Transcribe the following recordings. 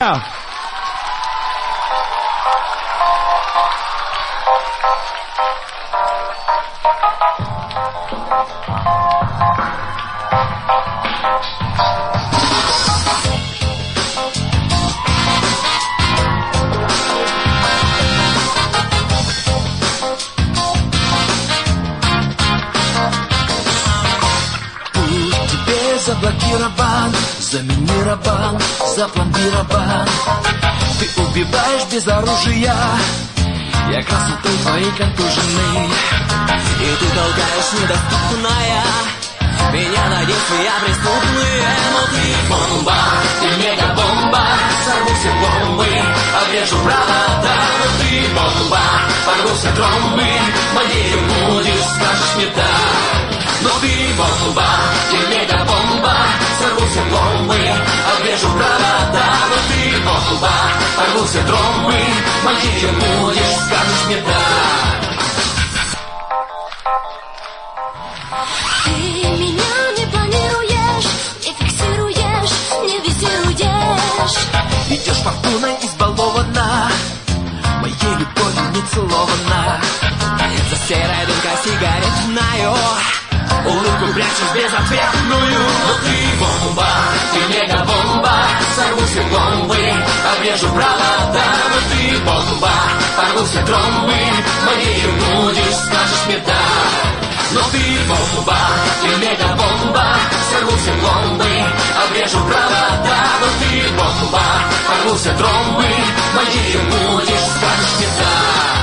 Заблокирован, заминирован, запломбирован. Ты убиваешь без оружия, я красотой твоей контуженный. И ты толкаешь недоступная меня на действия преступные. Но ты бомба, ты мегабомба, сорву все бомбы, обрежу провода. Но ты бомба, порву все тромбы, моей будешь, скажешь мне да. Но ты бомба, ты мегабомба, сорву все бомбы, обрежу провода. Но ты бомба, порву все тромбы, моей будешь, скажешь мне да. Ты меня не планируешь, не фиксируешь, не визируешь. Идешь фортуной избалована, моей любовью не целована. За серой дымкой сигаретную улыбку прячешь безответную. Но ты бомба, ты мегабомба, сорву все бомбы, обрежу провода. Но ты бомба, порву все тромбы, моей будешь, скажешь мне да. Но ты бомба, ты мегабомба, сорву все бомбы, обрежу провода. Но ты бомба, порву все тромбы, моей будешь, скажешь мне да.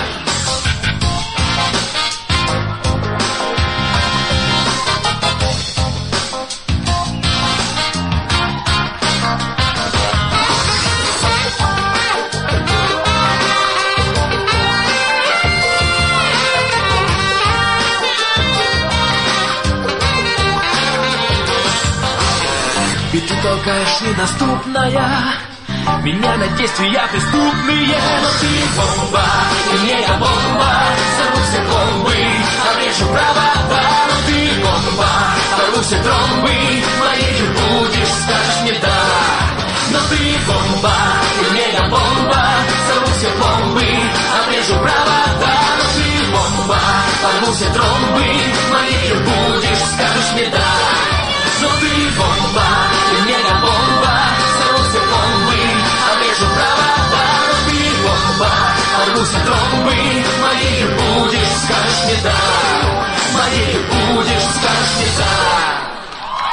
Ведь ты толкаешь недоступная меня на действия преступные. Но ты бомба, ты мегабомба, сорву все бомбы, обрежу провода. Но ты бомба, порву все тромбы, моей будешь.